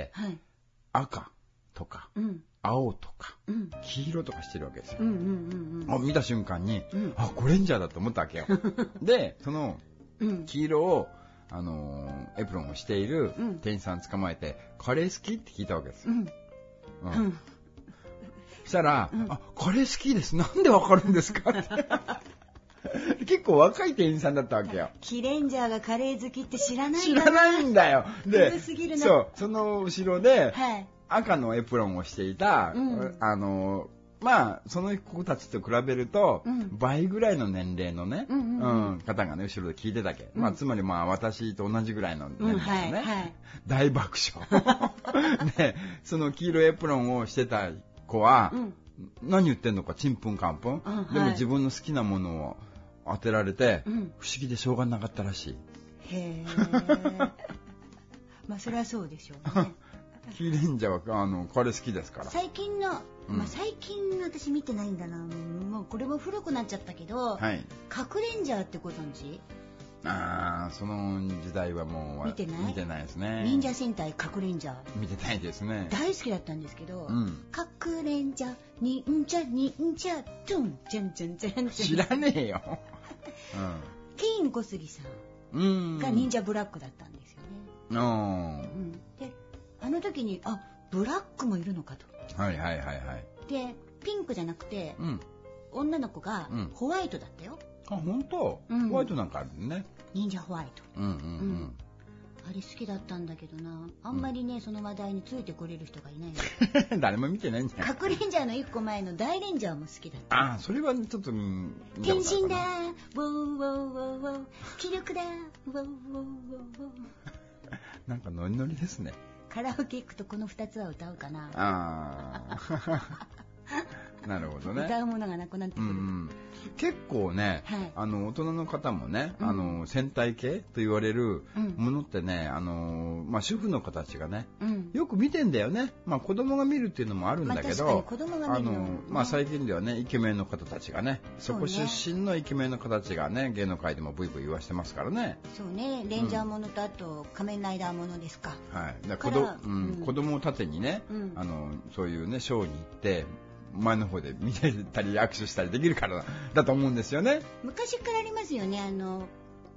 はい、赤とか、うん、青とか、うん、黄色とかしてるわけですよ。あ、見た瞬間に、うん、あ、ゴレンジャーだと思ったわけよ。でその黄色を、あのー、エプロンをしている店員さん捕まえて、うん、カレー好きって聞いたわけですよ。うんうん、そしたら、うん、あ、カレー好きです。なんでわかるんですかって結構若い店員さんだったわけよ。 キレンジャーがカレー好きって知らないんだな。知らないんだよ。で、そう、その後ろで、はい、赤のエプロンをしていた、うん、あのー、まあその子たちと比べると、うん、倍ぐらいの年齢のね、うんうんうんうん、方がね後ろで聞いてたけ、うん、まあつまりまあ私と同じぐらいの年齢のね、うんはいはい、大爆笑でその黄色いエプロンをしてた子は、うん、何言ってんのかちんぷんかんぷん、うん、でも自分の好きなものを当てられて、うん、不思議でしょうがなかったらしい。 へーまあそれはそうでしょうね。 キーレンジャーはあのこれ好きですから。 最近の、まあ、最近私見てないんだな、もうこれも古くなっちゃったけど、はい、核レンジャーってご存知？ ああ、その時代はもう見てない？ 見てないですね。 忍者戦隊核レンジャー見てないですね。 大好きだったんですけど、うん、核レンジャー忍者忍者トンチャンチャンチャン知らねえよ、うん、 ケイン小杉さんが忍者ブラックだったんですよね。うん、であの時にあブラックもいるのかと。 はいはいはいはい。 でピンクじゃなくて、うん、女の子がホワイトだったよ。 うん、あ本当、うん、ホワイトなんかあるね。 忍者ホワイト。うんうんうん。うん、あれ好きだったんだけどな。あんまりね、うん、その話題についてこれる人がいない。 誰も見てないんじゃない。 核レンジャーの一個前の大レンジャーも好きだった。 ああそれはちょっと見たことあるかな。天神だー、ウォーウォーウォーウォー、気力だー、ウォーウォーウォーウォー。なんかノリノリですね。 カラオケ行くとこのふたつは歌うかな。 ああなるほどね。 歌うものがなくなってくる、うん、 結構ね、はい、あの大人の方もね、うん、あの戦隊系と言われるものってね、うん、あのまあ、主婦の子たちがね、うん、よく見てんだよね。まあ、子供が見るっていうのもあるんだけど、まあ、 子供が見るの、 あの、まあ、最近ではねイケメンの方たちがね、そこ出身のイケメンの方たちがね芸能界でもブイブイ言わしてますからね。 そうね、レンジャーものとあと、うん、仮面ライダーものですか。 はい。だから子ど、うん、子供を盾にね、うん、あのそういうねショーに行って前の方で見てたり握手したりできるからだと思うんですよね。 昔からありますよね、あの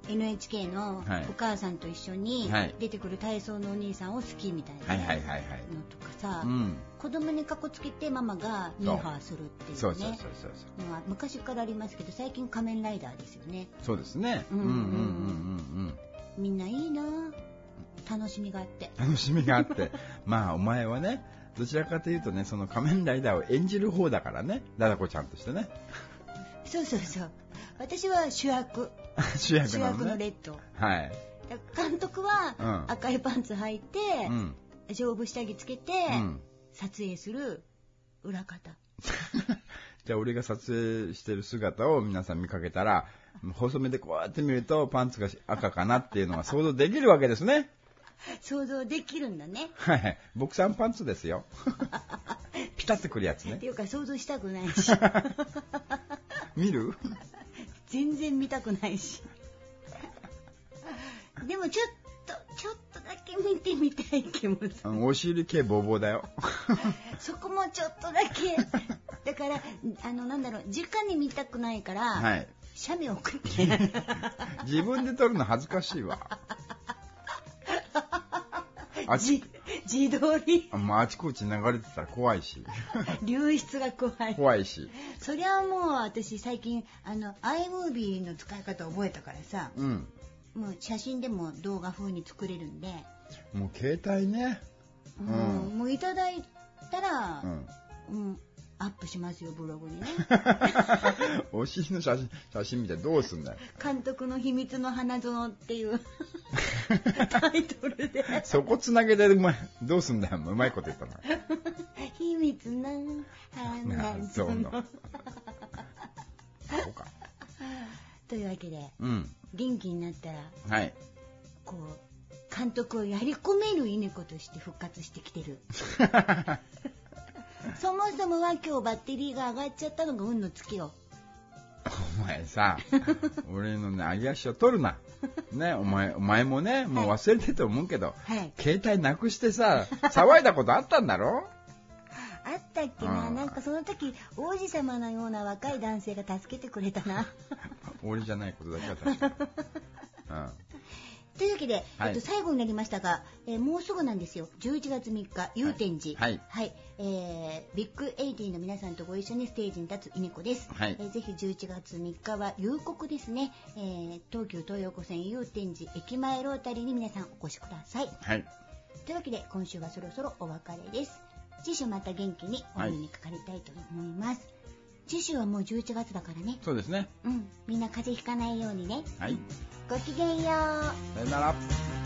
エヌエイチケー のお母さんと一緒に出てくる体操のお兄さんを好きみたいなのとかさ、うん、子供にかこつけてママがニーハーするっていうね。そうそうそうそうそう、まあ、昔からありますけど最近仮面ライダーですよね。 そうですね。うんうんうんうんうん。 みんないいな、楽しみがあって楽しみがあってまあお前はねどちらかというとねその仮面ライダーを演じる方だからね、ダダコちゃんとしてね。 そうそうそう、私は主役主役なのね、 主役のレッド。 はい。 監督は赤いパンツ履いて、うん、丈夫下着つけて、うん、撮影する裏方じゃあ俺が撮影してる姿を皆さん見かけたら細めでこうやって見るとパンツが赤かなっていうのが想像できるわけですね。 想像できるんだね。 はい、ボクサーパンツですよピタッとくるやつね。 っていうか想像したくないし見る全然見たくないしでもちょっとちょっとだけ見てみたい気もする。 お尻系ボーボーだよそこもちょっとだけだからあのなんだろう、直に見たくないから、はい、写メ送って自分で撮るの恥ずかしいわあち自撮りあ、まあ、あちこち流れてたら怖いし流出が怖い怖いし、 そりゃもう私最近あの iMovie の使い方覚えたからさ、うん、もう写真でも動画風に作れるんで、 もう携帯ね、 うん、もういただいたら、うんうん、アップしますよブログにねお尻の写真写真見てどうすんだよ。 監督の秘密の花園っていうタイトルでそこつなげてうまいどうすんだよ、うまいこと言ったな秘密の花園そうのそうかというわけで、うん、元気になったら、はい、こう監督をやり込める稲子として復活してきてるそもそもは今日バッテリーが上がっちゃったのが運の尽きよ。 お前さ俺のね揚げ足を取るなね、お前お前もねもう忘れてると思うけど、はい、携帯なくしてさ騒いだことあったんだろあったっけな、なんかその時王子様のような若い男性が助けてくれたな俺じゃないことだけは確かに、うんというわけで、はい、えっと、最後になりましたが、えー、もうすぐなんですよ。じゅういちがつみっか、祐天寺、はいはいえー、ビッグエイティの皆さんとご一緒にステージに立つ稲子です、はいえー、ぜひじゅういちがつみっかは夕刻ですね、えー、東急東横線祐天寺駅前ロータリーに皆さんお越しください、はい、というわけで今週はそろそろお別れです。次週また元気にお目にかかりたいと思います、はい、次週はもうじゅういちがつだからね。 そうですね、 うん、みんな風邪ひかないようにね、 はい、 ごきげんよう。 さよなら。